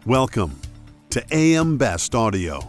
Welcome to AM Best Audio.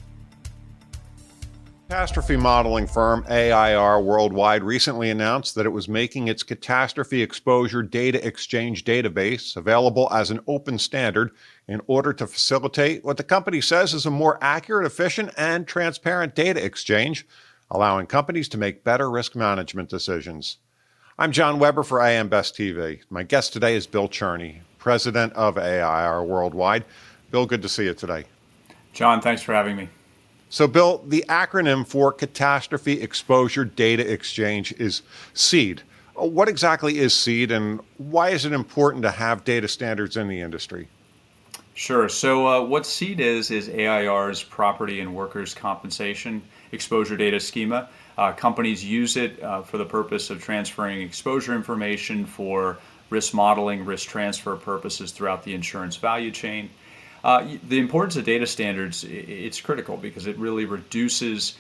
Catastrophe modeling firm AIR Worldwide recently announced that it was making its catastrophe exposure data exchange database available as an open standard in order to facilitate what the company says is a more accurate, efficient, and transparent data exchange, allowing companies to make better risk management decisions. I'm John Weber for AM Best TV. My guest today is Bill Cherney, president of AIR Worldwide. Bill, good to see you today. John, thanks for having me. So, Bill, the acronym for Catastrophe Exposure Data Exchange is SEED. What exactly is SEED, and why is it important to have data standards in the industry? Sure. So what SEED is AIR's property and workers' compensation exposure data schema. Companies use it for the purpose of transferring exposure information for risk modeling, risk transfer purposes throughout the insurance value chain. The importance of data standards, it's critical because it really reduces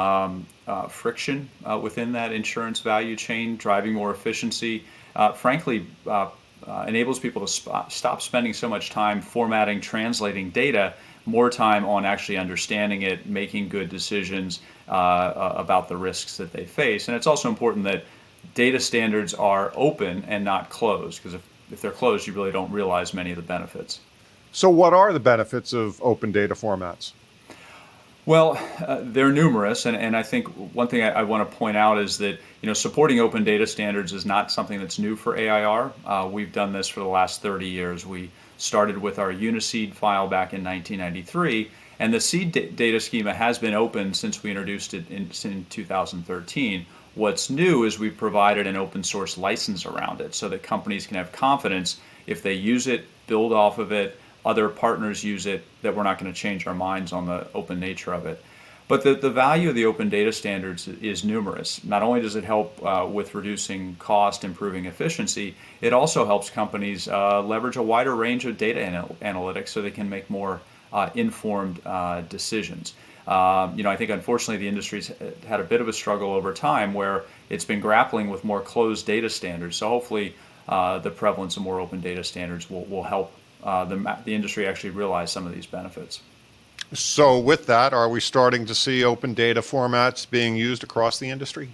friction within that insurance value chain, driving more efficiency. Frankly, enables people to stop spending so much time formatting, translating data, more time on actually understanding it, making good decisions about the risks that they face. And it's also important that data standards are open and not closed, because if they're closed, you really don't realize many of the benefits. So what are the benefits of open data formats? Well, they're numerous, and I think one thing I want to point out is that supporting open data standards is not something that's new for AIR. We've done this for the last 30 years. We started with our UniSeed file back in 1993, and the SEED data schema has been open since we introduced it in 2013. What's new is we've provided an open source license around it so that companies can have confidence if they use it, build off of it, other partners use it, that we're not going to change our minds on the open nature of it. But the value of the open data standards is numerous. Not only does it help with reducing cost, improving efficiency, it also helps companies leverage a wider range of data analytics so they can make more informed decisions. I think unfortunately the industry's had a bit of a struggle over time where it's been grappling with more closed data standards. So hopefully the prevalence of more open data standards will help the industry actually realize some of these benefits. So with that, are we starting to see open data formats being used across the industry?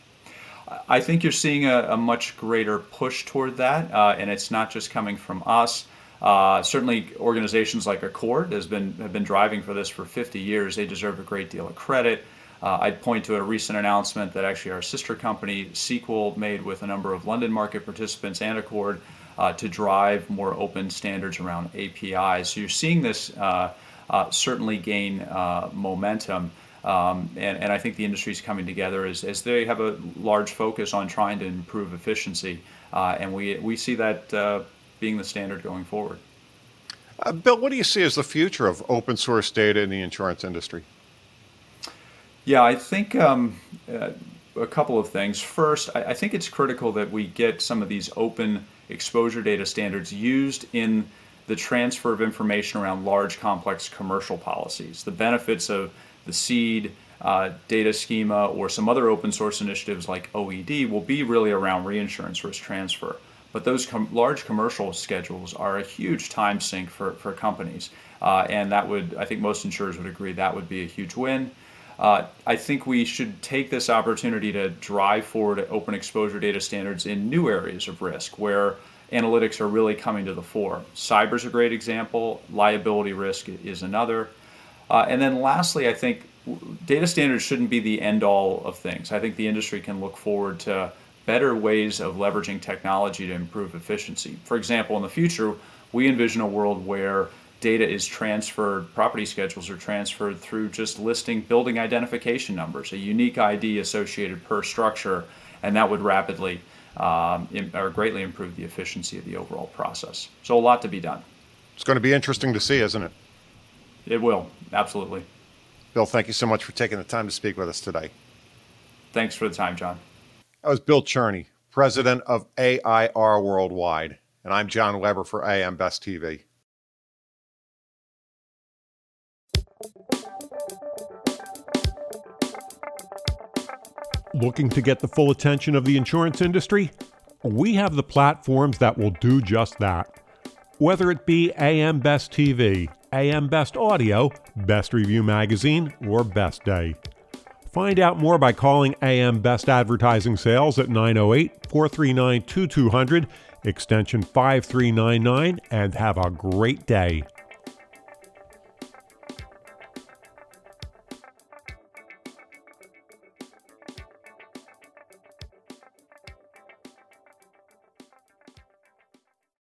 I think you're seeing a much greater push toward that, and it's not just coming from us. Certainly organizations like Accord have been driving for this for 50 years. They deserve a great deal of credit. I'd point to a recent announcement that actually our sister company, Sequel, made with a number of London market participants and Accord to drive more open standards around APIs. So you're seeing this certainly gain momentum. And I think the industry is coming together as they have a large focus on trying to improve efficiency. And we see that being the standard going forward. Bill, what do you see as the future of open source data in the insurance industry? Yeah, I think a couple of things. First, I think it's critical that we get some of these open exposure data standards used in the transfer of information around large, complex commercial policies. The benefits of the SEED data schema or some other open source initiatives like OED will be really around reinsurance risk transfer. But those large commercial schedules are a huge time sink for companies. And that would, I think most insurers would agree, that would be a huge win. I think we should take this opportunity to drive forward open exposure data standards in new areas of risk where analytics are really coming to the fore. Cyber's a great example. Liability risk is another. And then lastly, I think data standards shouldn't be the end all of things. I think the industry can look forward to better ways of leveraging technology to improve efficiency. For example, in the future, we envision a world where data is transferred, property schedules are transferred through just listing building identification numbers, a unique ID associated per structure, and that would rapidly or greatly improve the efficiency of the overall process. So a lot to be done. It's going to be interesting to see, isn't it? It will, absolutely. Bill, thank you so much for taking the time to speak with us today. Thanks for the time, John. That was Bill Cherney, president of AIR Worldwide, and I'm John Weber for AM Best TV. Looking to get the full attention of the insurance industry? We have the platforms that will do just that. whether it be AM Best TV, AM Best Audio, Best Review Magazine, or Best Day. Find out more by calling AM Best Advertising Sales at 908-439-2200, extension 5399, and have a great day.